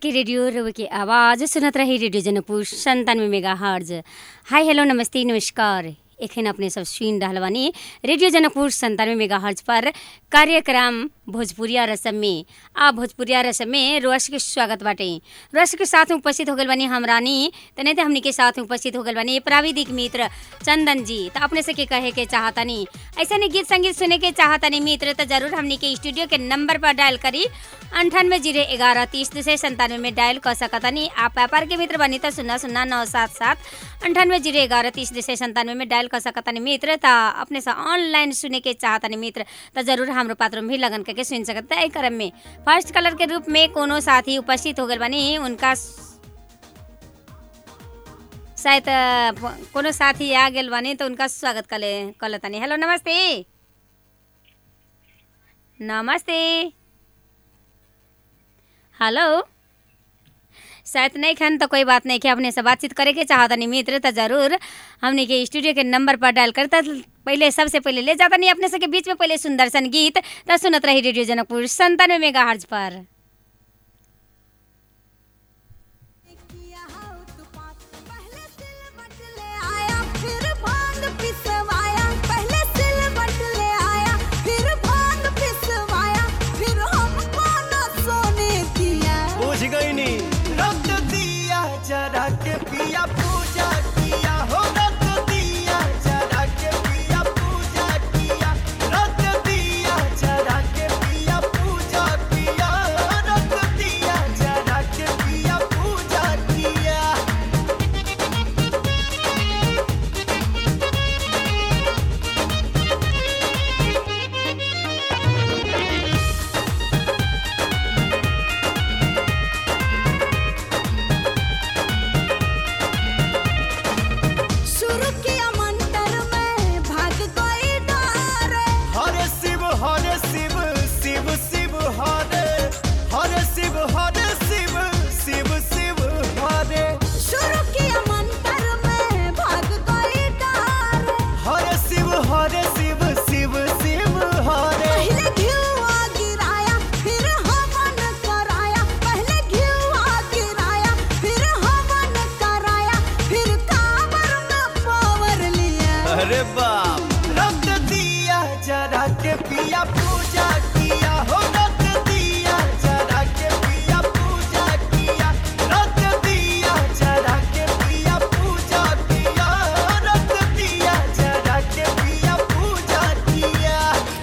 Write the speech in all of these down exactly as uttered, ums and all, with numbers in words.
के रेडियो रवि की आवाज़ सुनत रही रेडियो जनकपुर संतानवे मेगा हर्ज। हाय हेलो नमस्ते नमस्कार। एखन अपने सब सुन रहल बानी रेडियो जनकपुर संतानवे मेगा हर्ज पर कार्यक्रम भोजपुरिया रसम में। आ भोजपुरिया रसम में रोश के स्वागत बाटे। रोश के साथ में उपस्थित हो गल बानी हम रानी, तो नहीं तो हमनी के साथ में उपस्थित हो गल बानी प्राविधिक मित्र चंदन जी। तो अपने से के कहे के चाहतनी ऐसा नहीं गीत संगीत सुने के चाहतनी मित्र, तो जरूर हमनी के स्टूडियो के नंबर पर डायल करी अंठानवे जीरो ग्यारह तीस दूसरे संतानवे में डायल कर सकतनी। आप व्यापार के मित्र बनी तो शून्य शून्य नौ सात सात अंठानवे जीरो ग्यारह तीस दूसरे संतानवे में डायल कर सकतनी मित्र। तो अपने से ऑनलाइन सुने के चाहतनी मित्र, तो जरूर हमारे पात्र में भी लगन करके सुन सकते हैं। क्रम में फर्स्ट कलर के रूप में कोनो साथी उपस्थित हो गए बनी, उनका शायद कोनो साथी आ गए बनी, तो उनका स्वागत कर ले कर तनी। हेलो नमस्ते नमस्ते हेलो। शायद नहीं खन तो कोई बात नहीं कि अपने से बातचीत करे के चाहतनी मित्र, तो जरूर हमने के स्टूडियो के नंबर पर डायल करता। पहले सबसे पहले ले जाता नहीं अपने से के बीच में पहले सुंदर सन गीत, तो सुनत रही रेडियो जनकपुर संतानवे मेगा हर्ज पर। जरा के पिया पूजा किया हो, रख दिया जरा के पिया पूजा किया, रख दिया जरा के पिया पूजा किया, रख दिया जरा के पिया पूजा किया। अरे बाप, रख दिया जरा के पिया पूजा किया हो, रख दिया जरा के पिया पूजा किया, रख दिया जरा के पिया पूजा किया, रख दिया जरा के पिया पूजा किया।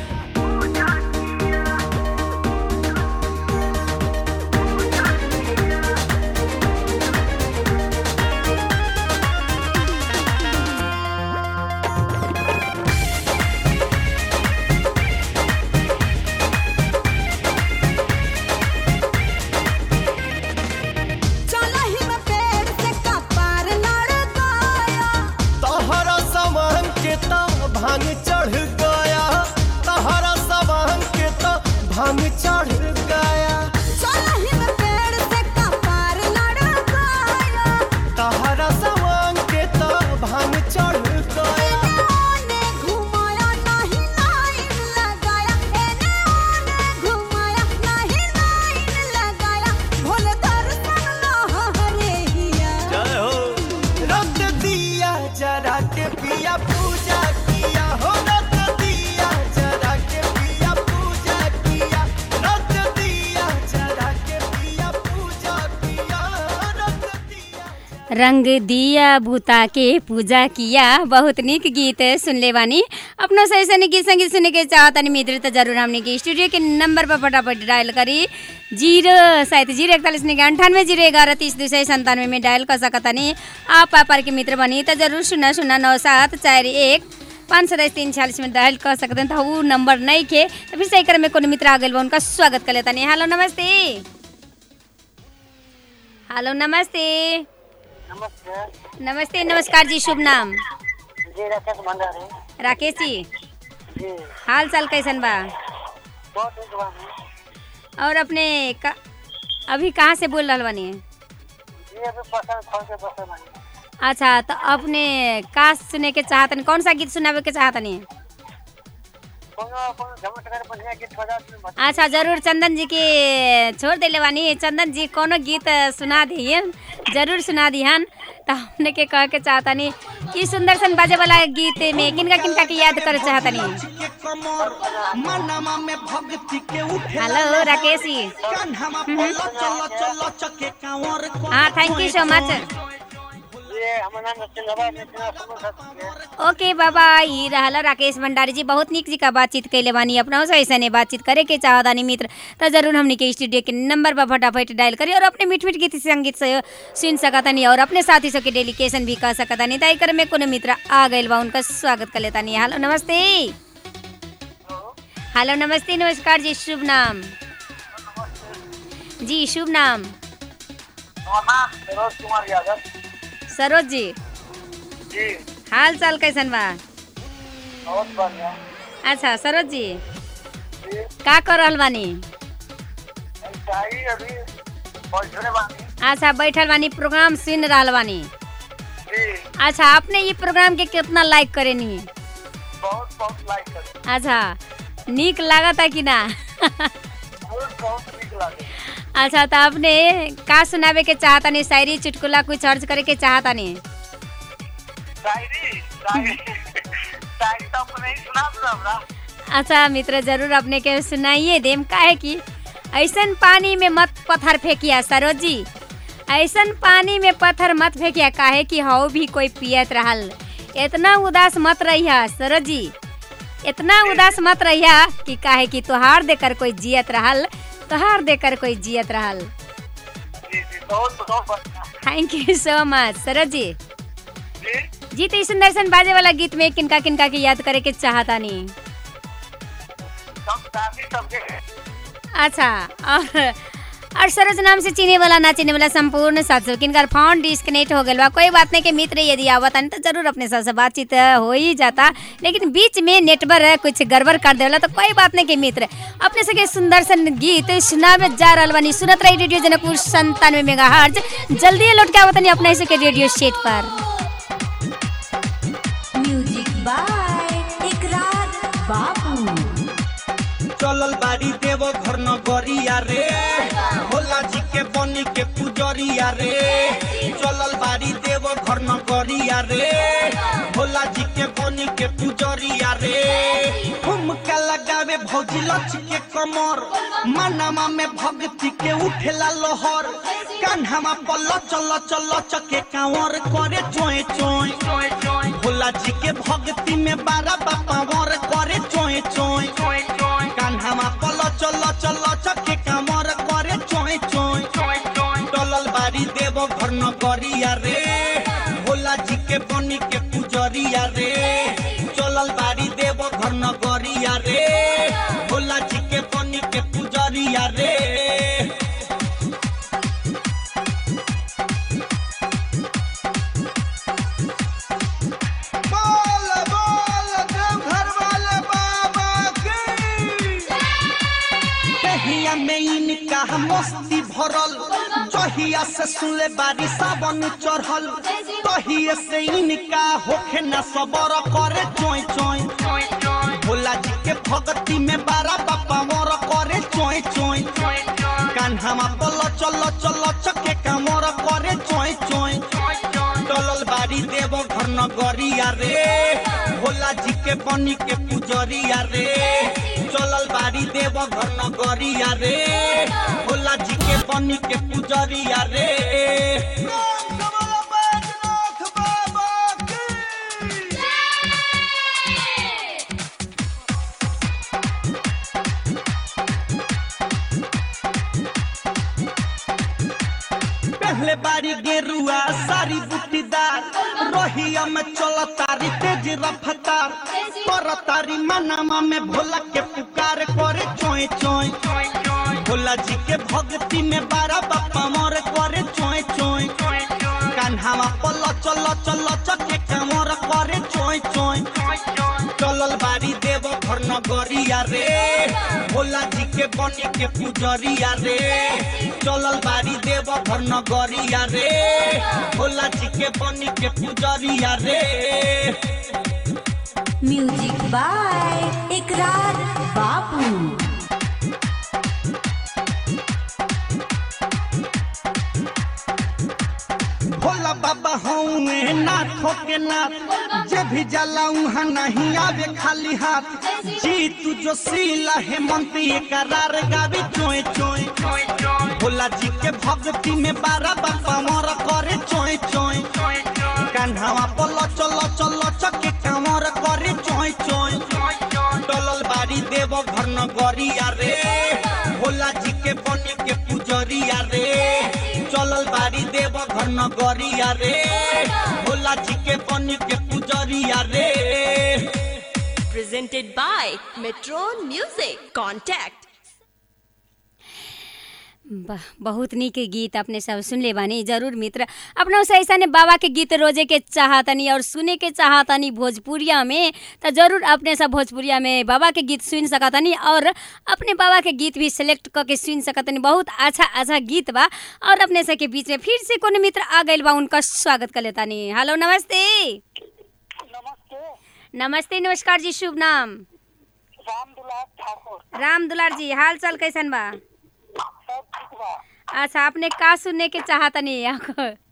भांग चढ़ गया तहरा सवांग के तो भांग चढ़ गया, सोलही में पेड़ से कपार लड़ गया, तहरा सवांग के तो भांग चढ़ गया। एने घुमाया नहीं लाइन लगाया, एने ओने घुमाया नहीं लाइन लगाया, भोले दर्शन लहरे हिया। जय हो, रख दिया जरा के पिया पूजा किया हो, रख दिया जरा के पिया पूजा किया, रख दिया जरा के पिया पूजा किया, रख दिया। रंग दिया भूता के पूजा किया, बहुत निक गीत सुन ले बानी। अपना सही सही गीत संगीत सुने के चाहतनी मित्र, तो जरूर हमने के स्टूडियो के नंबर पर फटाफट डायल करी जीरो शायद जीरो इकतालीस ने अंठानवे जीरो ग्यारह तीस दूसरे संतानवे में डायल कर सकतनी। आप व्यापार के मित्र बनी तो जरूर शून्य शून्य नौ सात चार एक पाँच सताइस तीन छियालीस में डायल कर सकते हैं। तो वो नंबर नहीं के तो फिर सही में कोनो मित्र आ गए उनका स्वागत कर लेता नहीं। हेलो नमस्ते हेलो नमस्ते नमस्ते नमस्ते नमस्कार जी, शुभ नाम? जी राकेश भंडारी। राकेश जी, जी हाल चाल कैसन बा? बहुत ठीक बा। और अपने का, अभी कहाँ से बोल रहा बानी? जी अभी पसंद खोल के बसे बानी। अच्छा, तो अपने का सुने के चाहतनी, कौन सा गीत सुनावे के चाहतनी? कोनो कोनो झमक कर बढ़िया गीत बजा दे। अच्छा जरूर चंदन जी के छोड़ देले बानी। चंदन जी कोनो गीत सुना दिए, जरूर सुना दिहन। तो हमने के कह के चाहतनी कि सुंदर सन बाजे वाला गीत में किनका किनका के याद करे चाहतनी। हेलो राकेश जी। हाँ थैंक यू सो मच। ये हमारा नाम चंदवा नेतना समूह। ओके बाबा ई रहला राकेश भंडारी जी, बहुत निक जी का बातचीत कैले बानी। अपना से ऐसा बातचीत करे के चाहतानी मित्र तो जरूर हमने के स्टूडियो के नंबर पर फटाफट डायल करी और अपने मीठ मीठ गीत संगीत से सुन सकतानी और अपने साथी सब के डेलीकेशन भी कर सकतानी। ताई कर में कोनो मित्र आ गइल बा उनका स्वागत कर लेतानी। हेलो नमस्ते। हेलो नमस्ते नमस्कार जी, शुभ नाम जी? शुभ नाम? सरोज कुमार यादव। सरोज जी जी हाल चाल कैसन बा? बहुत बढ़िया। अच्छा सरोज जी जी का कर रहल बानी? चाही अभी बैठने बानी। अच्छा बैठल बानी, प्रोग्राम सुन रहल बानी। जी अच्छा आपने ये प्रोग्राम के कितना लाइक करेनी? बहुत बहुत लाइक कर। अच्छा नीक लागता कि ना? बहुत बहुत नीक लागे। अच्छा तो आपने का सुनावे के चाहतानी? शायरी चुटकुला कुछ अर्ज करे के चाहतानी? शायरी शायरी शायरी तो अपने ही सुना दो हमरा। अच्छा मित्र जरूर अपने के सुनाइए देम। काहे कि ऐसन पानी में मत पत्थर फेंकिया सरोज जी, ऐसन पानी में पत्थर मत फेंकिया। काहे कि हौ भी कोई पियत रहल। इतना उदास मत रहिया सरोज जी, इतना उदास मत रहिया कि काहे कि तोहार देकर कोई जियत रहल, तोहार देकर कोई जियत रहल। जी जी बहुत बहुत बढ़िया। Thank you so much Saroj ji. जी जी तो सुंदर सन बाजे वाला गीत में किनका किनका की याद करे के चाहतानी? सब साथी सबके। अच्छा और और सरोज नाम से चीने वाला ना चीने वाला संपूर्ण साथियों किनका फोन डिस्कनेक्ट हो गया। कोई बात नहीं के मित्र यदि आवत तो जरूर अपने साथ से बातचीत हो ही जाता, लेकिन बीच में नेटवर्क कुछ गड़बड़ कर देला तो कोई बात नहीं के मित्र अपने सके सुंदर सन गीत सुनावे जा रहल बानी। सुनत रही रेडियो जनकपुर संतानवे मेगा हर्ज। जल्दी लौट के आवतनी अपने सके रेडियो सेट पर। Music by Ikrar Babu. चलल बाड़ी देव घर न गरिया रे, भोला जी के बनी के पुजरिया रे। चलल बाड़ी देव घर न गरिया रे, भोला जी के बनी के पुजरिया रे। ठुमका लगावे भौजी लच के कमर, मनमा में भक्ति के उठेला लहर। कान्हामा पल्ल चल चल चके कांवर करे चोय चोय। भोला जी के भक्ति में बारा बापा वर करे चोय चोय। कान्हामा पल्ल चल चल चके कांवर करे चोय चोय। टलल बाड़ी देव घर न गरिया रे, भोला जी के बनी के पुजरिया रे। चलल बाड़ी देव घर न गरिया रे, भोला जी के बनी के पुजरिया रे। में इनका मस्ती भरल, जहिया से सुनले बारी सावन चढ़ल। तहिए से इनका होखे न सबर करे चोय चोय। भोला जी के भक्ति में बारा बापा मोर करे चोय चोय। कान्हामा पल चल चल चके कामर करे चोय चोय। टलल बाड़ी देव घर न गरिया रे, भोला जी के बनी के पुजरिया रे। चलल बाड़ी देव घर न गरिया रे, भोला जी के बनी के पुजरिया रे। पहले बारी गेरुआ सारी बूटीदार, रोहिया में चल तारी तेज रफ्तार। पर तारी मनामा में भोला के पुकार करे चोय चोय। भोला जी के भक्ति में बारा बापा मोर करे चोय चोय। कान्हामा पल चल चल चके कामर करे चोय चोय। चलल बाड़ी देव घर न गरिया रे, भोला जी के बनी के पुजरिया रे। चलल बाड़ी देव घर न गरिया रे, भोला जी के बनी के पुजरिया रे। म्यूजिक बाय इकरार बापू। भोला बाबा हूँ नाथों के नाथ, जे भी जाला उहाँ नहीं आवे खाली हाथ। जी तू जो सीला हेमंत करार गावी चोय चोय। भोला जी के भक्ति में बारह बाबा मोर करे चोय चोय। कान्हावा पलो चलो चलो चके कामर करे चोय चोय। टलल बाड़ी देव घर नगरिया रे, भोला जी के बने के पुजरिया रे। चलल बाड़ी देव घर नगरिया रे, भोला जी के बने के पुजरिया रे। Presented by Metron Music. Contact वाह, बहुत नीक गीत अपने सब सुन ले बानी। जरूर मित्र अपना से ऐसा ने बाबा के गीत रोजे के चाहतनी और सुने के चाहतनी भोजपुरिया में, तो जरूर अपने सब भोजपुरिया में बाबा के गीत सुन सकतनी और अपने बाबा के गीत भी सिलेक्ट करके सुन सकतनी। बहुत अच्छा अच्छा गीत बा। और अपने सब के बीच में फिर से कोनो मित्र आ गइल बा, उनका स्वागत कर लेतानी। हेलो नमस्ते। नमस्ते। नमस्ते नमस्कार जी, शुभ नाम? राम दुलार ठाकुर। राम दुलार जी, हाल चाल कैसन बा? सब ठीक बा। अच्छा, आपने का सुनने के चाहतनी? हम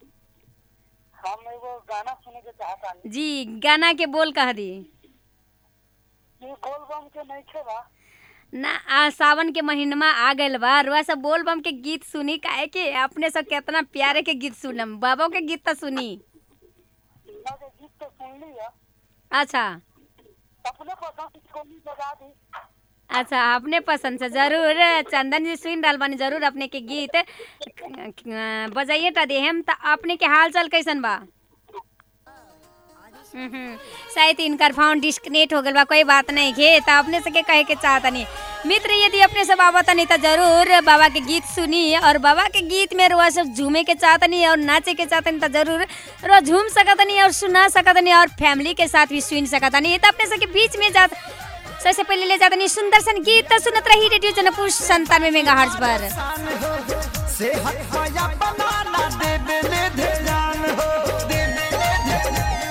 एगो गाना सुने के चाहतानी जी, गाना के बोल कह दी। ये बोलबम के नहीं खे बा ना, आ सावन के महीनमा आ गइल बा, रुआ सब बोलबम के गीत सुनी। काहे कि अपने सब कितना प्यारे के गीत सुनम, बाबा के गीत तो सुनी। ना के गीत तो सुन लिया। अच्छा अपने पसंद की कोई बजा दी। अच्छा, अपने पसंद से जरूर चंदन जी सुन डाल बानी। जरूर अपने के गीत बजाइए टा दे हम। तो अपने के हाल चाल कैसन बा? हम्म शायद इनकर फोन डिस्कनेक्ट हो गल बा, कोई बात नहीं के। तो अपने से के कहे के चाहतनी मित्र, यदि अपने सब आवतनी तो जरूर बाबा के गीत सुनी। और बाबा के गीत में रुआ सब झूमे के चाहतनी और नाचे के चाहतनी तो जरूर रुआ झूम सकतनी और सुना सकतनी और फैमिली के साथ भी सुन सकतनी। तो अपने सब के बीच में जात सबसे पहले ले जातनी सुंदर सन गीत। सुनत रही रेडियो जनकपुर संतानवे मेगाहर्ट्ज पर। सेहत पाया बनाना दे बेले ध्यान हो, दे बेले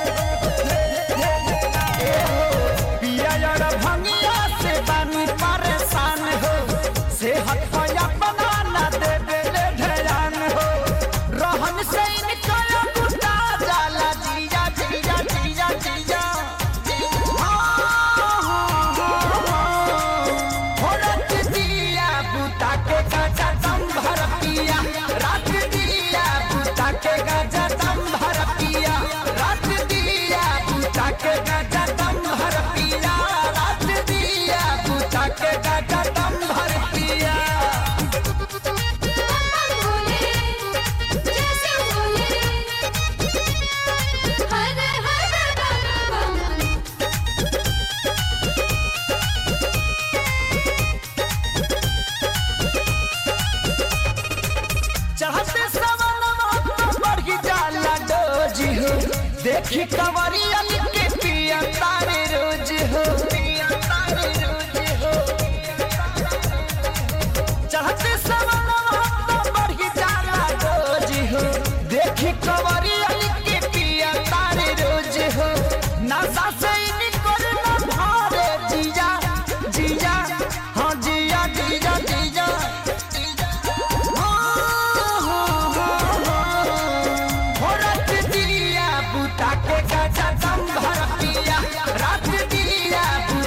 पिया यार भंगिया से बानी परेशान हो। सेहत पाया बनाना दे बेले ध्यान हो। रहन से इनका बुता जाला जिया जिया जिया जिया। देखी कवरिया के पिया तारे रोज हो, पिया तारे रोज हो। चाहते सवनवा तो बढ़ी जाला रोज हो। देखी कवरिया के पिया तारे रोज हो। नशा से निकल ना भारे जिया जिया, हाँ जिया जिया जिया। रात दिया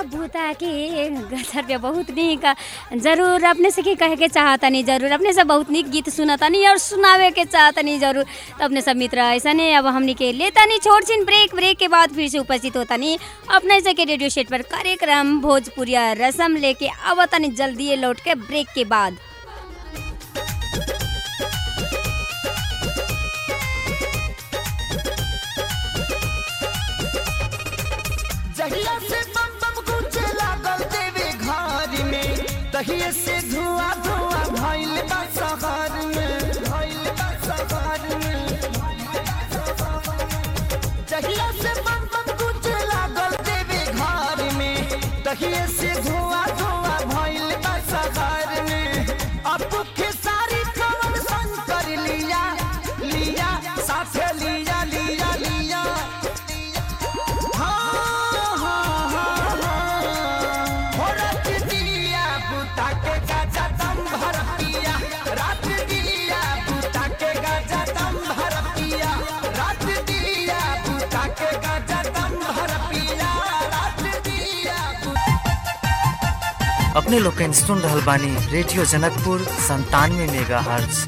भूता के गदर पे बहुत नीक जरूर अपने से की कहे के चाहतनी जरूर अपने से बहुत नीक गीत सुनतनी और सुनावे के चाहतनी जरूर। तो अपने सब मित्र ऐसा नहीं अब हमने के लेतानी छोड़ छिन ब्रेक ब्रेक के बाद फिर से उपस्थित होतानी अपने से के रेडियो सेट पर कार्यक्रम भोजपुरिया रसम लेके आवतानी जल्दी लौट के ब्रेक के बाद। जहिया से बम बम गूंजे लागल देवे घर में, तहिया से धुआं धुआं भइल बा शहर में, भइल बा शहर में। जहिया से बम बम गूंजे लागल देवे घर में, तहिया से धुआं धुआं भइल बा शहर में। अब खेसारी कवन संग कर लिया लिया साथे लिया लिया लिया अपने लोग के सुन रहल बानी रेडियो जनकपुर संतानवे मेगा हर्ट्ज।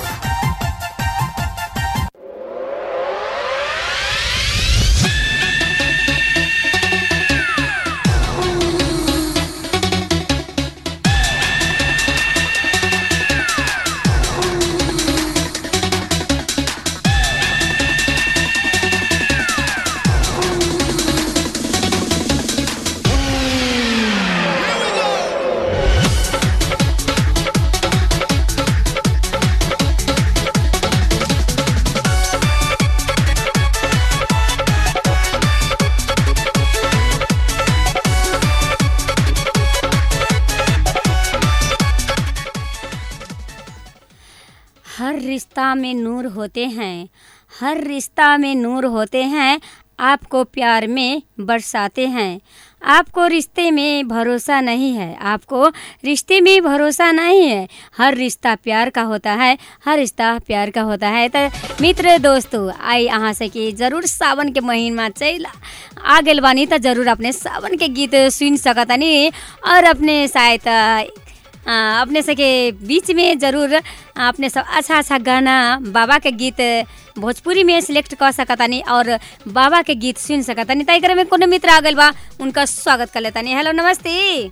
हर रिश्ता में नूर होते हैं, हर रिश्ता में नूर होते हैं, आपको प्यार में बरसाते हैं। आपको रिश्ते में भरोसा नहीं है, आपको रिश्ते में भरोसा नहीं है। हर रिश्ता प्यार का होता है, हर रिश्ता प्यार का होता है। तो मित्र दोस्तों आई अहाँ से कि जरूर सावन के महीना चल आ गल बानी तो जरूर अपने सावन के गीत सुन सकतनी और अपने शायद आ, अपने सबके बीच में जरूर अपने सब अच्छा अच्छा गाना बाबा के गीत भोजपुरी में सिलेक्ट कर सकतानी और बाबा के गीत सुन सकतानी। तय करे में कोनो मित्र आ गइल बा उनका स्वागत कर लेतानी। हेलो नमस्ते।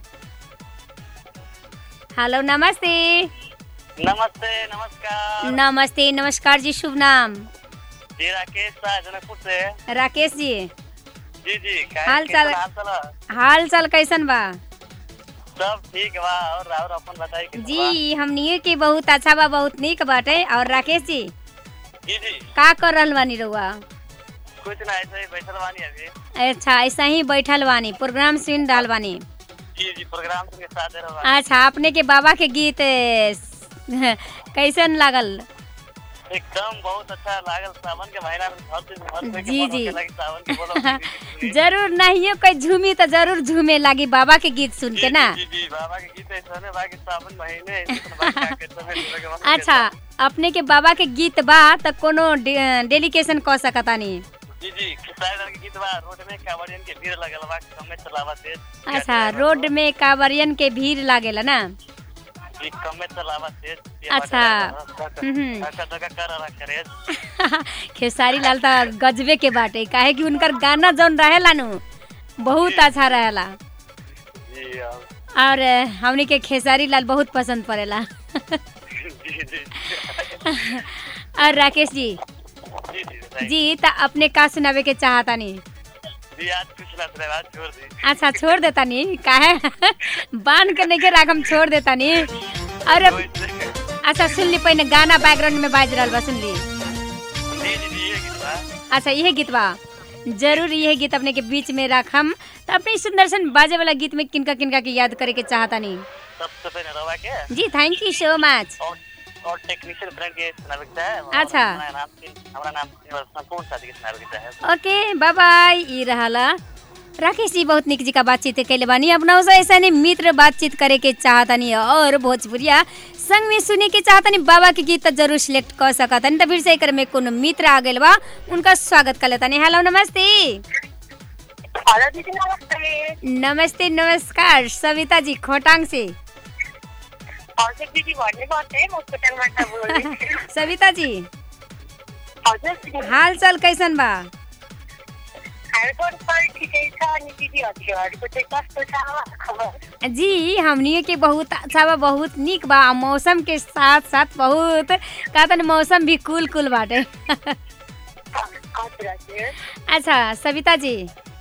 हेलो नमस्ते। नमस्ते नमस्कार। नमस्ते नमस्कार जी, शुभ नाम? जी राकेश जनकपुर से। राकेश जी जी जी हाल चाल हाल चाल कैसन बा? सब ठीक बा। और और अपन बताई कि जी हमनियो के बहुत अच्छा बा, बहुत नीक बाटे। और राकेश जी जी जी का कर रहल बानी रउआ? कुछ ना, ऐसे ही बैठल बानी अभी। अच्छा ऐसा ही बैठल बानी, प्रोग्राम सुन रहल बानी? जी जी प्रोग्राम के साथ रहो। अच्छा अपने के बाबा के गीत कैसन लागल? एकदम बहुत अच्छा लागल। सावन के महीना में हर दिन हर जी जी सावन के बोलो जरूर नहीं कोई झूमी तो जरूर झूमे लागी बाबा के गीत सुन के ना। जी जी बाबा के गीत ऐसा है बाकी सावन महीने ऐसे। अच्छा अपने के बाबा के गीत बा तो कोनो डेलीकेशन कर सकतानी? जी जी खेसारी के गीत बा रोड में कांवरियन के भीड़ लगल बा कमे चलावा तेज। अच्छा रोड में कांवरियन के भीड़ लागेला ना? जी कमे चलावा तेज। अच्छा खेसारी लाल तो गजबे के बाटे, काहे कि उनकर गाना जौन रहेला नु बहुत अच्छा रहेला और हमनी के खेसारी लाल बहुत पसंद पड़ेला। और राकेश जी जी तो अपने का सुनावे के चाहता नहीं? जी आज कुछ ना सुनावे, आज छोड़ दी। अच्छा छोड़ देता नहीं, काहे बांध के नहीं के राख हम छोड़ देता नहीं। और अच्छा सुन ली पहले गाना बैकग्राउंड में बाज रहा बा, सुन ली। जी जी जी ये गीत बा। अच्छा यह गीत बा, जरूर यह गीत अपने के बीच में रखम। तो अपने सुंदर सन बाजे वाला गीत में किनका किनका की याद करे के चाहता नहीं? सबसे पहले रवा के जी थैंक यू सो मच। और और टेक्नीशियन फ्रेंड के सुनावे के है। अच्छा हमारा नाम हमारा नाम संपूर्ण साथी के सुनावे के है। Okay bye bye. ई रहला राकेश जी बहुत निक जी का बातचीत कैले बानी। अपना ऐसा नहीं मित्र बातचीत करे के चाहतनी और भोजपुरिया संग में सुने के चाहतनी बाबा के गीत जरूर सिलेक्ट कर सकतनी। तो फिर से एक में कोनो मित्र आ गइल बा उनका स्वागत कर लेतनी। हेलो नमस्ते। हेलो दीदी नमस्ते। नमस्ते नमस्कार सविता जी खोटाङ से। हजुर दिदी भन्नुभएको है, म खोटाङबाट बोल्दैछु। सविता जी हजुर दिदी। हालचाल कैसन बा? हालको पर ठिकै छ अनि दिदी हजुरहरूको चाहिँ कस्तो छ खबर? जी हमनी के बहुत अच्छा बा, बहुत निक बा। मौसम के साथ साथ बहुत कहतन मौसम भी कूल कूल बाटे। हजुर हजुर। अच्छा सविता जी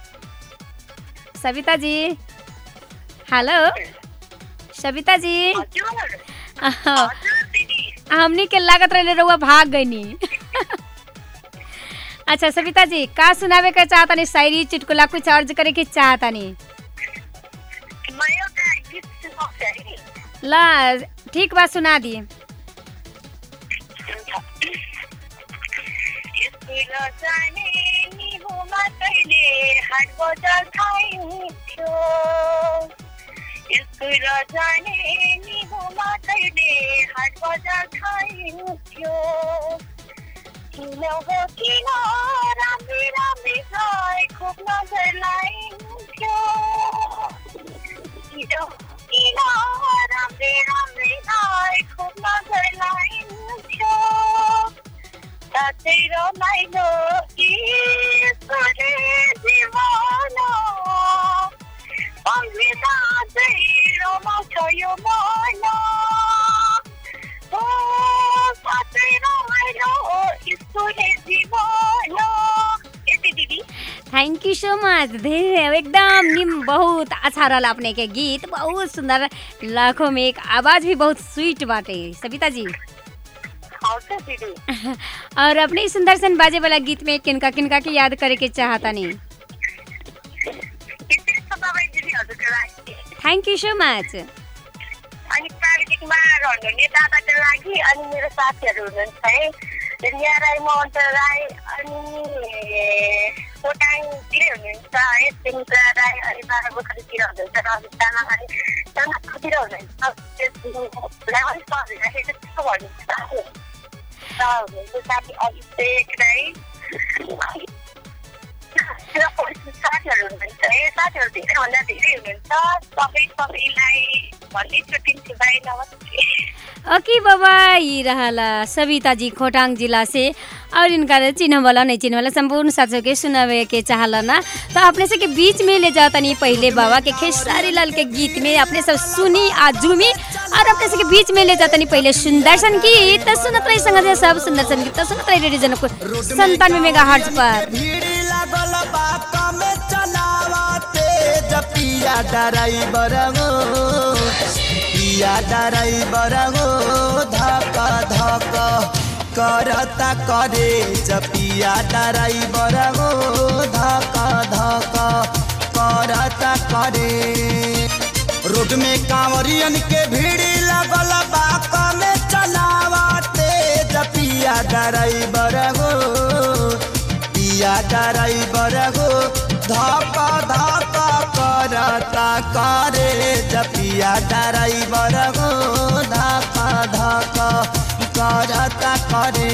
सविता जी हेलो सविता जी हजुर। अह, हजुर दिदी। हमनी के लागत रहले रहुआ भाग गईनी। अच्छा सविता जी का सुनावे के चाहतानी? शायरी चुटकुला कुछ अर्ज करे के चाहतानी? म एउटा गीत सुनाउँछु है। ला ठीक बा सुना दी। स्कुल जाने निहुमा कहिले हाट बजार खाइन्थ्यो। स्कुल जाने निहुमा कहिले हाट बजार खाइन्थ्यो। किन हो किन राम्री राम्री गाई खुब नजर लाइन्थ्यो। किन हो किन राम्री राम्री गाई खुब नजर लाइन्थ्यो। साथै रमाइलो ईश्वरले जीवन सम्झिँदा चाहिँ रमाउँछ यो मन। ओ साथै रमाइलो ईश्वरले जीवन। यति दिदी। Thank you so much. धीरे एकदम निम बहुत अच्छा रहा अपने के गीत, बहुत सुंदर, लाखों में एक आवाज भी बहुत स्वीट बाटे सविता जी। हजुर दिदी। और अपने सुंदर सन बाजे वाला गीत में किनका किनका की याद करे के चाहता नहीं? यति छ तपाईँ दिदी हजुरको लागि। Thank you so much. अनि प्राविधिकमा रहनुहुने दादाको लागि अनि मेरो साथीहरू हुनुहुन्छ है, रिया राई, मोहन राई अनि खोटाङतिर हुनुहुन्छ है, सिङ्का राई अनि बाह्रगोखातिर हुनुहुन्छ, रमेश तामाङ अनि जनकपुरतिर हुनुहुन्छ। त्यस्तो भन्नुहुन्छ हुनुहुन्छ साथी अभिषेक राई साथीहरू हुनुहुन्छ है, साथीहरू धेरैभन्दा धेरै हुनुहुन्छ। सबै सबैलाई भन्दै छुट्टिन्छु, बाई नमस्ते। ओके बाबा, ये रहला सविता जी खोटाङ जिला से। और इनका चिन्ह वाला नहीं चिन्ह वाला संपूर्ण साथियों के सुनावे के चाहला ना, तो अपने से के बीच में ले जाता नहीं पहले बाबा के खेसारी लाल के गीत में अपने सब सुनी आजूमी, और अपने से के बीच में ले जाता नहीं पहले सुंदर सन गीत सुनत रही संगत सब सुंदर सन गीत सुनत रही रेडियो जनकपुर संतानवे मेगा हर्ट्ज पर। पिया ड्राइवर हो पिया ड्राइवर हो धक धक करता करे जपिया ड्राइवर हो धक धक करता करे। रोड में कांवरियन के भीड़ लगल बाक में चलावते जपिया ड्राइवर हो पिया ड्राइवर हो धक धक करता करे जपिया ड्राइवर हो धक धक करता करे।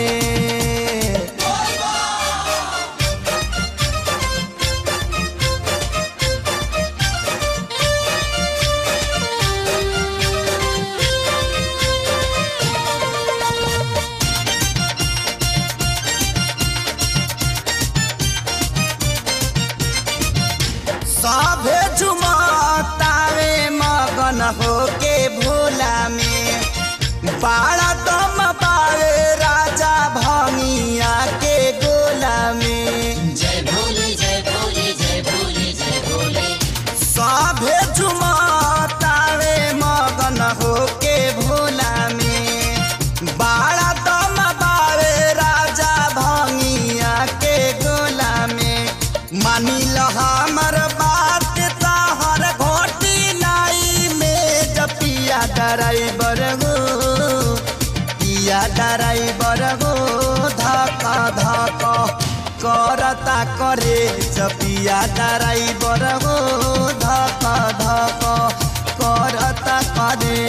सभे झुमतावे मगन होके भोला में, बाड़ा दम पावे राजा भंगिया के गोला में। जय भोले जय भोले जय भोले जय भोले। सभे झुमतावे मगन होके भोला में, बाड़ा दम पावे राजा भंगिया के गोला में। मानी लो हमर ड्राइवर हो पिया ड्राइवर हो धक धक करता करे जपिया ड्राइवर हो धक धक करता करे।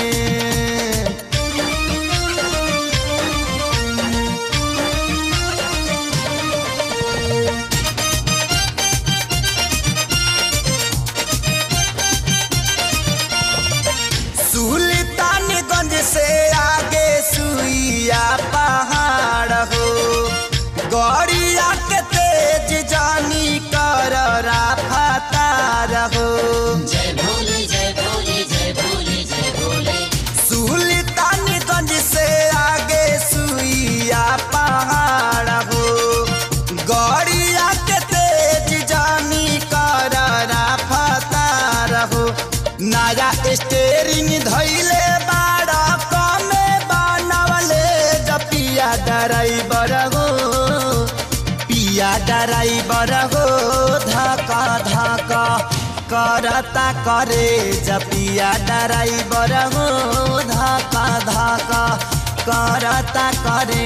रहो सुल्तानगंज से आगे सुइया पहाड़ हो गौरिया के तेज जानी कर राफता रहो नया स्टेरिंग धैले बाड़ा कमे बनवले जपिया ड्राइवर हो पिया ड्राइवर हो धक्का धक्का करता करे जपिया ड्राइवर हो धक्का धक्का करता करे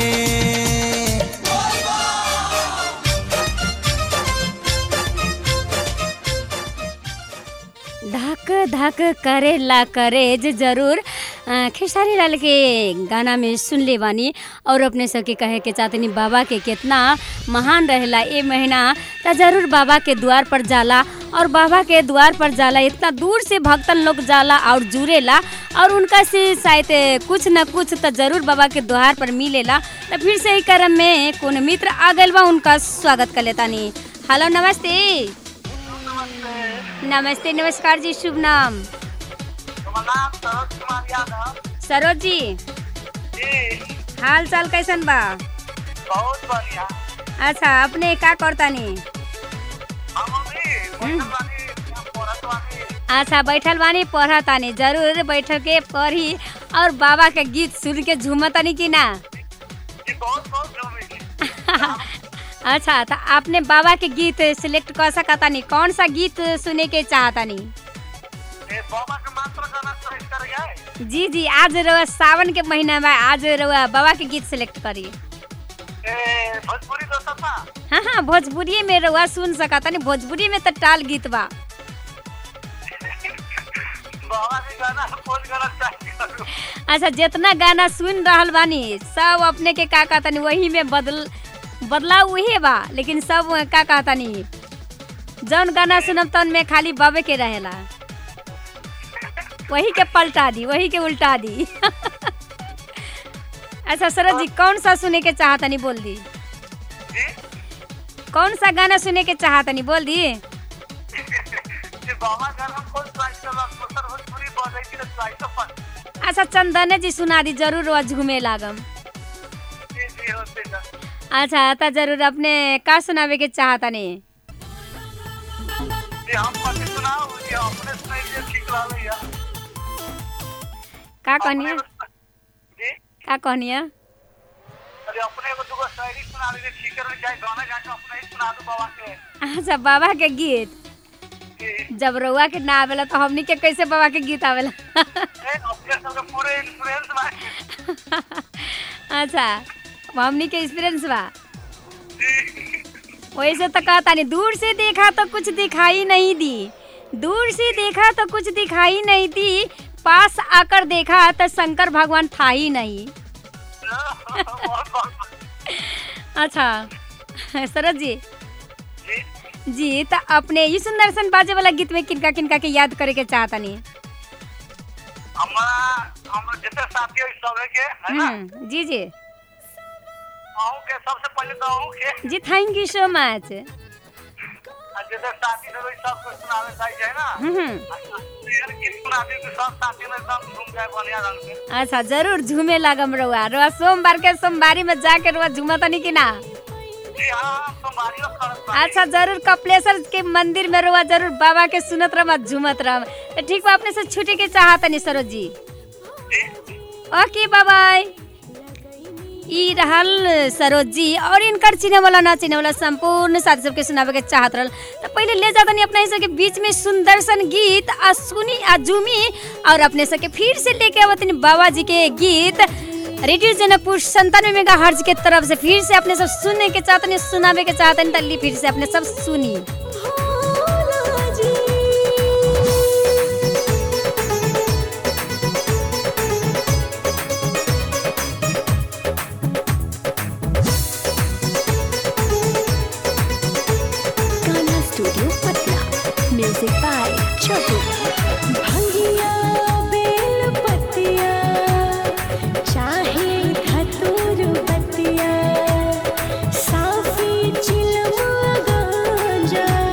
धक धक करेला करेज जरूर खेसारी लाल के गाना में सुन ले बानी और अपने सबके कहे के चाहतनी बाबा के कितना महान रहेला ये महीना तो जरूर बाबा के द्वार पर जाला और बाबा के द्वार पर जाला इतना दूर से भक्तन लोग जाला और जुड़ेला और उनका से शायद कुछ न कुछ तो जरूर बाबा के द्वार पर मिलेला। तो फिर से ही क्रम में कौन मित्र आ गए बा उनका स्वागत कर लेता नहीं। हेलो नमस्ते नमस्ते नमस्कार जी शुभ नाम सरोज जी हाल चाल कैसन बा बहुत बढ़िया अच्छा अपने का करतानी अच्छा बैठल बानी पढ़तानी जरूर बैठ के पढ़ी और बाबा के गीत सुन के झूमतानी कि ना अच्छा तो आपने बाबा के गीत सिलेक्ट कर सकता नहीं कौन सा गीत सुने के चाहता नहीं बाबा के मात्र गाना सेलेक्ट कर गए जी जी आज रवा सावन के महीना में आज रवा बाबा के गीत सिलेक्ट करिए भोजपुरी तो सफा हाँ हाँ भोजपुरी में रवा सुन सकता नहीं भोजपुरी में तो टाल गीत बा बाबा के गाना कौन गाना चाहिए अच्छा जितना गाना सुन रहल बानी सब अपने के का कहता नहीं वही में बदल बदलाव वही बा लेकिन सब का कहता नहीं जौन गाना सुनब तन में खाली बाबे के रहेला वही के पलटा दी वही के उल्टा दी अच्छा सरज जी कौन सा सुने के चाहता नहीं बोल दी कौन सा गाना सुने के चाहता नहीं बोल दी बाबा गाना कौन भोजपुरी बोल रही थी अच्छा चंदने जी सुना दी जरूर वो झूमे लागम अच्छा तो जरूर अपने का सुनावे के चाहता नहीं का कहनिया का कहनिया अच्छा बाबा के गीत जब रउआ के ना आवेला तो हमनी के कैसे बाबा के गीत आवेला अच्छा हमनी के एक्सपीरियंस बा वैसे तो कहता नहीं दूर से देखा तो कुछ दिखाई नहीं दी दूर से देखा तो कुछ दिखाई नहीं दी पास आकर देखा तो शंकर भगवान था ही नहीं अच्छा सरज जी जी तो अपने ये सुंदर सन बाजे वाला गीत में किनका किनका के याद करे के चाहता नहीं जी जी के सबसे पहले तो आहू के जी थैंक यू सो मच जैसे साथी सब सब कुछ सुनावे चाहिए ना हम्म यार किस सुनाते कि सब साथी में एकदम झूम जाए बढ़िया रंग से अच्छा जरूर झूमे लागम रहुआ रहुआ सोमवार के सोमवारी में जाके रहुआ झूमता नहीं कि ना जी हां सोमवारी को करत अच्छा जरूर कपिलेश्वर के मंदिर में रहुआ जरूर बाबा के सुनत रह झूमत रह ठीक बा अपने से छुट्टी के चाहता नहीं सरोज जी ओके बाय बाय ई रहल सरोज जी और इनकर चिने वाला ना चिने वाला संपूर्ण साथी सबके सुनावे के चाहत रहल तो पहले ले जाता नहीं अपने ही सबके बीच में सुंदर सन गीत आ सुनी आ झूमी और अपने सबके फिर से लेके आवतनी बाबा जी के गीत रेडियो जनकपुर संतानवे मेगा हर्ज के तरफ से फिर से अपने सब सुनने के चाहते सुनावे के चाहते तल्ली फिर से अपने सब सुनी म्यूजिक बाय छोटू भंगिया बेल पतिया चाहे धतूर बतिया साफी चिलमा गांजा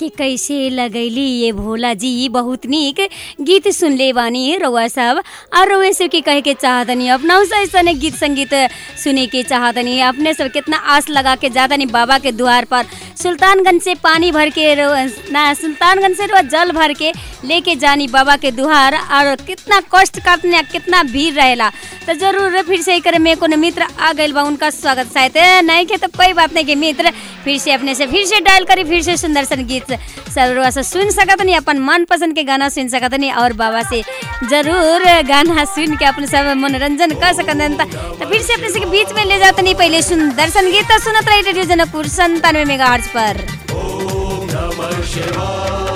कि कैसे लगैली ये भोला जी। बहुत नीक गीत सुनले बानी रउआ सब और रउआ सब के कहे के चाहतनी अपना ऐसा गीत संगीत सुने के चाहतनी। अपने सब कितना आस लगा के जातनी बाबा के द्वार पर। सुल्तानगंज से पानी भर के ना सुल्तानगंज से जल भर के लेके जानी बाबा के द्वार और कितना कष्ट काटने कितना भीड़ रहेला। तो जरूर फिर से करे में कोनो मित्र आ गए बा उनका स्वागत शायद नहीं के तो कोई बात नहीं के मित्र फिर से अपने से फिर से डायल करी फिर से सुंदर सन गीत सब से सुन सकत नहीं। अपन मन पसंद के गाना सुन सकत नहीं और बाबा से जरूर गाना सुन के अपने सब मनोरंजन कर सकत। तो फिर से अपने से बीच में ले जाते नहीं पहले सुंदर सन गीत सुनत रही रेडियो जनकपुर संतानवे मेगाहर्ट्ज पर। ओम नमः शिवाय।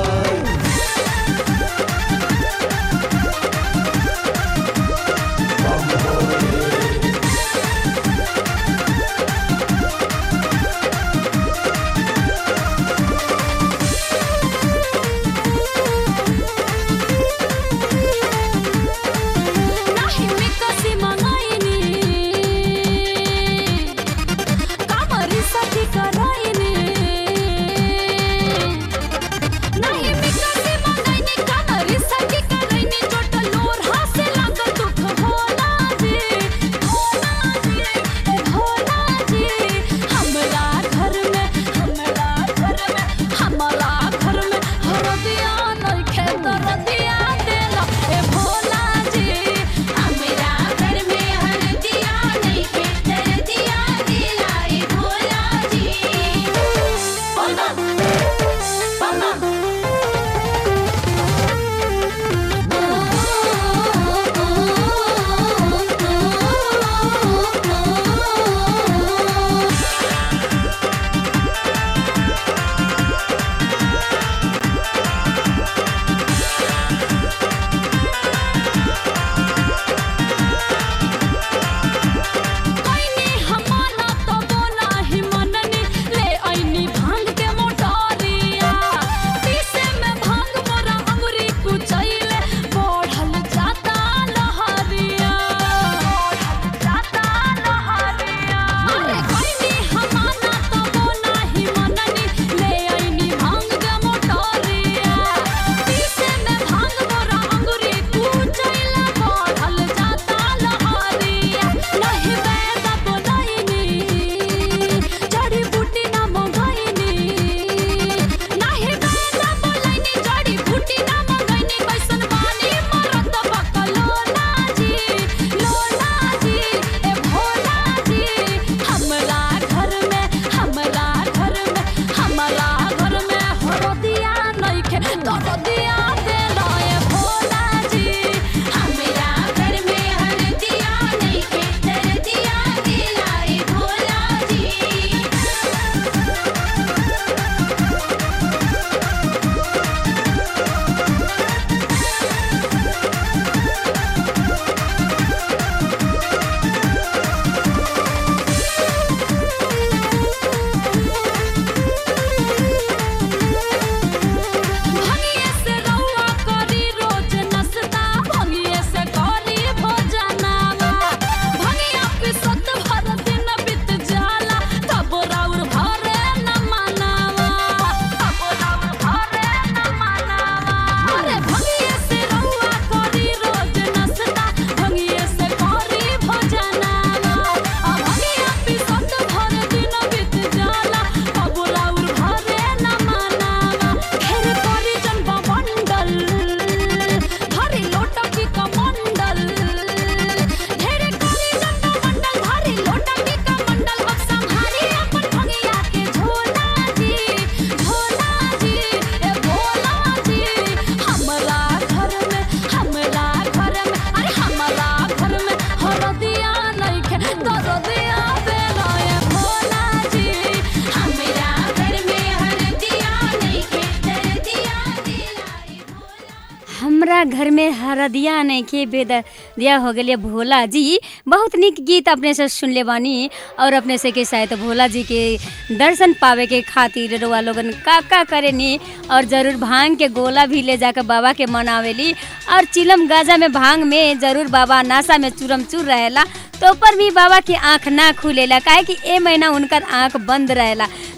घर में हरदिया नहीं के बेद दिया हो गया भोला जी। बहुत निक गीत अपने से सुन ले बानी और अपने से के शायद भोला जी के दर्शन पावे के खातिर रुआ लोगन का का करे नी और जरूर भांग के गोला भी ले जाकर बाबा के मनावेली और चिलम गाजा में भांग में जरूर बाबा नासा में चूरम चूर रहेला तो पर भी बाबा की आँख ना खुलेला काहे कि ए महीना उनका आँख बंद रहेला।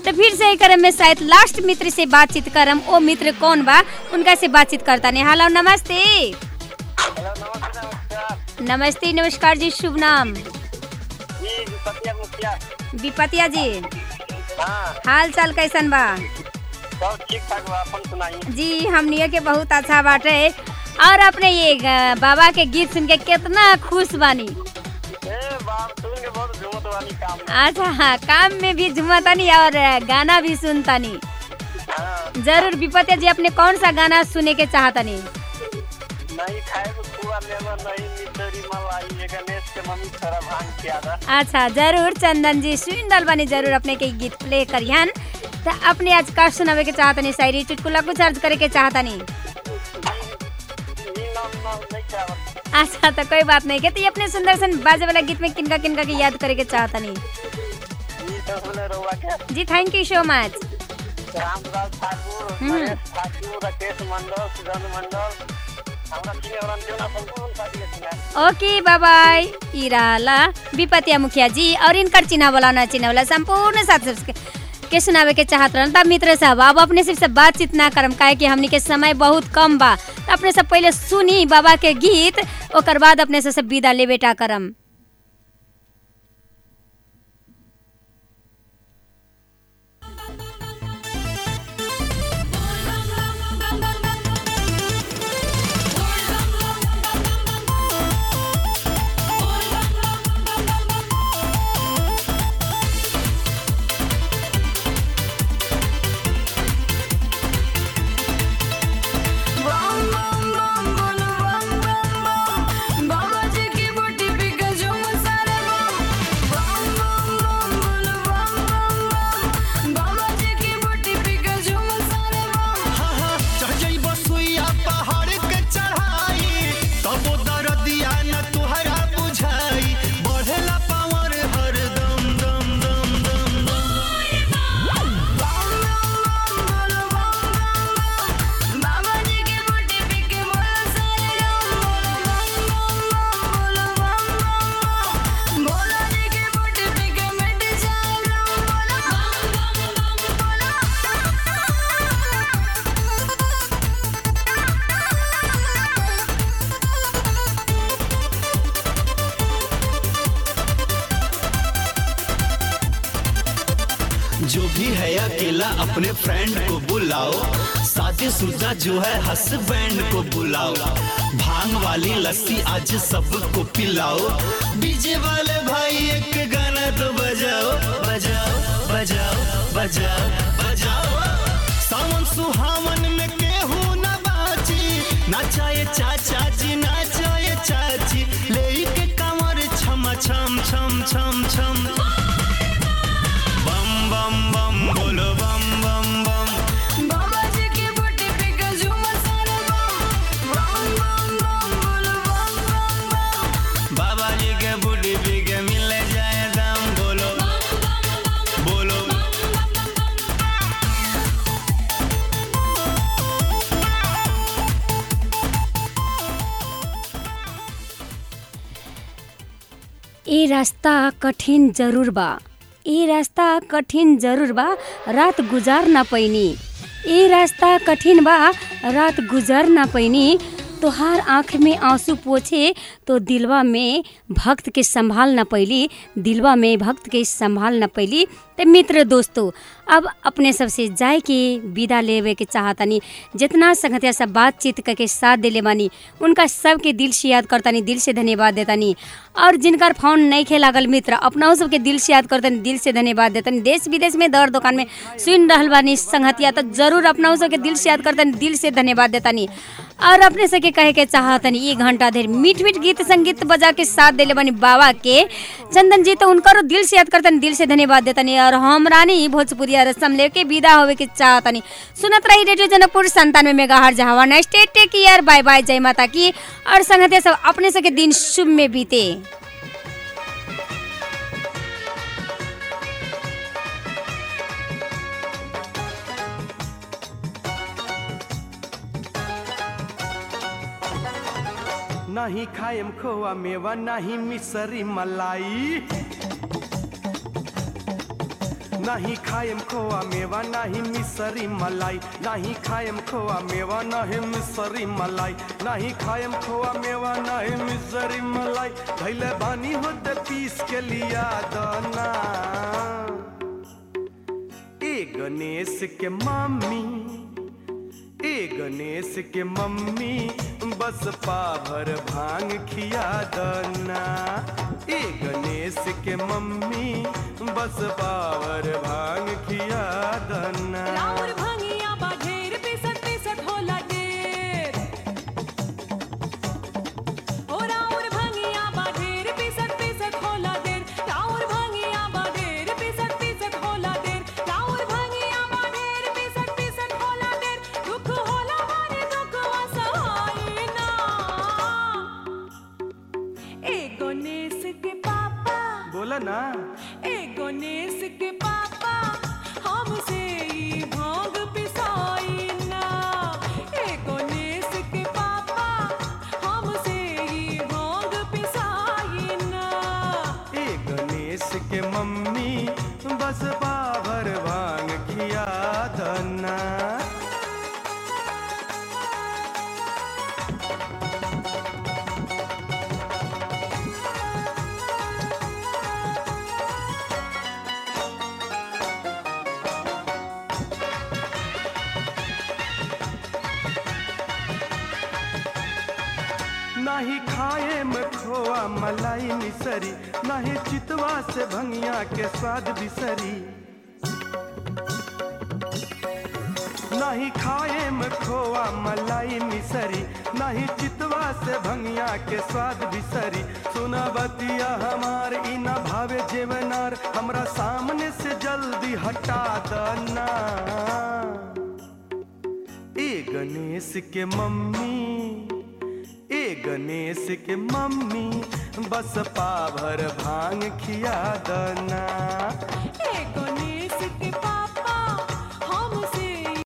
तो फिर से ही करम में शायद लास्ट मित्र से बातचीत करम। ओ मित्र कौन बा उनका से बातचीत करता नहीं। हेलो नमस्ते। हेलो नमस्ते नमस्कार नमस्ते नमस्कार जी, शुभ नाम? जी विपतिया मुखिया। विपतिया जी, हाँ हाल चाल कैसन बा? सब ठीक ठाक बा, अपन सुनाई। जी हमनियो के बहुत अच्छा बाटे। और अपने ये ग- बाबा के गीत सुन के कितना खुश बानी। ए बाप सुन के बहुत झूमत वाली काम है। अच्छा हाँ, काम में भी झुमतानी और गाना भी सुनतानी। हाँ जरूर विपत्या जी, अपने कौन सा गाना सुने के चाहतानी? नहीं खाए को खुआ लेवा नहीं मितरी मलाई ये गणेश के मम्मी थोड़ा भांग किया था। अच्छा जरूर चंदन जी सुन दल बानी, जरूर अपने के गीत प्ले करियन। तो अपने आज का सुनावे के चाहतानी, शायरी चुटकुला कुछ अर्ज करे के चाहतानी? ये नाम नाम नहीं चाहत। अच्छा तो कोई बात नहीं के। तो ये अपने सुंदर सन बाजे वाला गीत में किनका किनका की याद करे के चाहतानी? ये तो बोले रहुआ के जी thank you so much. Ramdas ठाकुर, हम्म। नरेश ठाकुर, राकेश मंडल, सुजन मंडल, हमरा चिने वाला देवना संपूर्ण साथी के चिने। Okay bye bye. ई रहला विपतिया मुखिया जी और इनकर चिन्हा वाला ना चिन्हा वाला संपूर्ण साथ सबके के सुनावे के चाहत रहन। तब मित्र साहब अब अपने सिर्फ से बातचीत ना करम, काहे कि हमनी के समय बहुत कम बा। अपने सब पहले सुनी बाबा के गीत, ओकर बाद अपने से सब विदा ले बेटा करम। जो भी है अकेला अपने फ्रेंड को बुलाओ, शादीशुदा जो है हस्बैंड को बुलाओ, भांग वाली लस्सी आज सबको पिलाओ, डीजे वाले भाई एक गाना तो बजाओ बजाओ बजाओ बजाओ बजाओ। सावन सुहावन में केहू न बाची, नाचाए चाचा जी नाचाए चाची, लेके कमर छम छम छम छम छम, बम बम बम बोलो बम बम बम। बाबा जी की बूटी पे झूमर सारे बम बम बम बम बोलो बम बम बम। बाबा जी के बूटी पे मिल जाए दम, बोलो बोलो। ये रास्ता कठिन जरूर बा, ये रास्ता कठिन जरूर बा, रात गुजार ना पैनी। ये रास्ता कठिन बा, रात गुजार ना पैनी। तोहार आँख में आंसू पोछे तो दिलवा में भक्त के संभाल न पैली, दिलवा में भक्त के संभाल न पैली। तो मित्र दोस्तों अब अपने सबसे जाए के विदा लेवे के चाहतानी। जितना संगतिया सब बातचीत करके साथ दिले बानी उनका सबके दिल से याद करतानी, दिल से धन्यवाद देतानी। और जिनकर फोन नहीं खे लागल मित्र अपना सबके दिल से याद करतानी, दिल से धन्यवाद देतानी। देश विदेश में दर दुकान में सुन रहल बानी संगतिया तो जरूर अपना सबके दिल से याद करतानी, दिल से धन्यवाद देतानी। और अपने सबके कहे के चाहतनी एक घंटा देर मीठ मीठ गीत संगीत बजा के साथ दिले बानी बाबा के चंदन जी, तो उनका दिल से याद करतनी, दिल से धन्यवाद देतनी। और हम रानी भोजपुरिया रसम लेके विदा होवे के चाहतनी। सुनत रही रेडियो जनकपुर संतानवे मेगाहर्ट्ज। हवा next take care, bye bye, जय माता की। और संगते सब अपने सबके दिन शुभ में बीते। नहीं खाएम खोआ मेवा नहीं मिसरी मलाई, नहीं खाएम खोआ मेवा नहीं मिसरी मलाई, नहीं खाएम खोआ मेवा नहीं मिसरी मलाई, नहीं खाएम खोआ मेवा नहीं मिसरी मलाई। धैले बानी होते पीस के लिया दाना। ए गणेश के मम्मी, ए गणेश के मम्मी बस पाभर भांग खिया दना। ए गणेश के मम्मी बस पावर भांग खिया दना। राउर भांगिया बा ढेर पिसत पिसत होला ढेर। ओ राउर भांगिया बा ढेर पिसत पिसत होला ढेर। राउर भांगिया बा ढेर पिसत पिसत होला ढेर। राउर भांगिया बा ढेर पिसत पिसत होला ढेर। दुख होला मारे दुख असहाय ना। ए गणेश के पापा बोला ना। ए गणेश के पापा हमसे ई भांग पिसाई ना। ए गणेश के पापा हमसे ई भांग पिसाई ना। ए गणेश के मम्मी बस पाभर भांग खिया दना। नहीं खाए में खोआ मलाई मिसरी, नहीं चितवा से भंगिया के स्वाद बिसरी। नहीं खाए में खोआ मलाई मिसरी, नहीं चितवा से भंगिया के स्वाद बिसरी। सुना बतिया हमार इना भावे जेवनार, हमरा सामने से जल्दी हटा दना। ए गणेश के मम्मी, ए गणेश के मम्मी बस पाभर भांग खिया दना। ए गणेश के पापा